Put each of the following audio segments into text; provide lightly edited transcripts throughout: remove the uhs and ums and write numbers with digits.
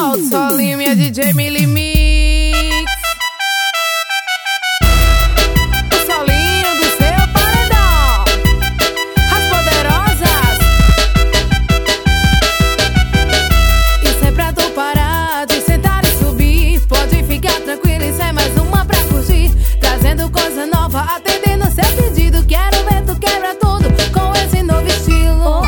Solta o solinho, minha DJ Milimix. O solinho do seu paredão. As poderosas. Isso é pra tu parar de sentar e subir. Pode ficar tranquilo, isso é mais uma pra curtir. Trazendo coisa nova, atendendo seu pedido. Quero ver tu quebra tudo com esse novo estilo.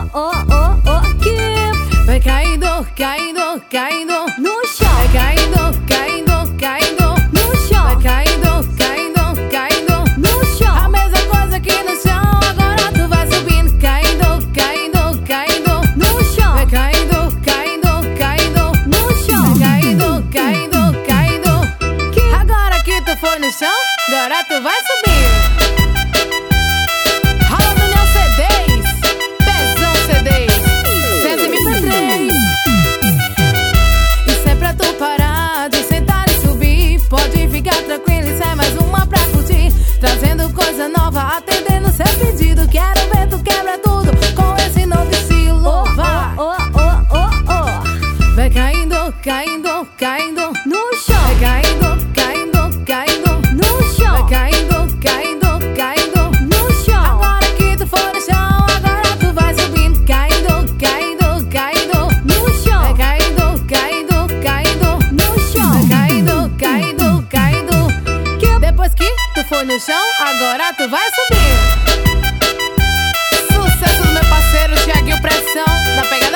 Que vai caindo, caindo, caindo no chão, vai caindo, caindo, caindo no chão, vai caindo, caindo, caindo no chão. a mesma coisa aqui no chão. Agora tu vai subindo, caindo, caindo, caindo No chão, vai caindo, caindo, caindo no chão. vai caindo, caindo, caindo. Agora que tu foi no chão, agora tu vai subindo. Rola do Neo CDs, Pezão CDs, 100 MP3. Isso é pra tu parar de sentar e subir. Pode ficar tranquilo, isso é mais uma pra curtir. Trazendo coisa nova, atendendo seu pedido. Quero ver tu quebra tudo com esse novo estilo. Vai, vai caindo, caindo, caindo No chão, vai caindo, caindo, caindo no chão, vai caindo, caindo, caindo. no chão. Agora que tu for no chão, agora tu vai subindo, caindo, caindo, caindo No chão, vai caindo, caindo, caindo no chão. vai caindo, caindo, caindo. Depois que tu for no chão, agora tu vai subindo. Sucesso do meu parceiro Thiaguinho Pressão, na pegada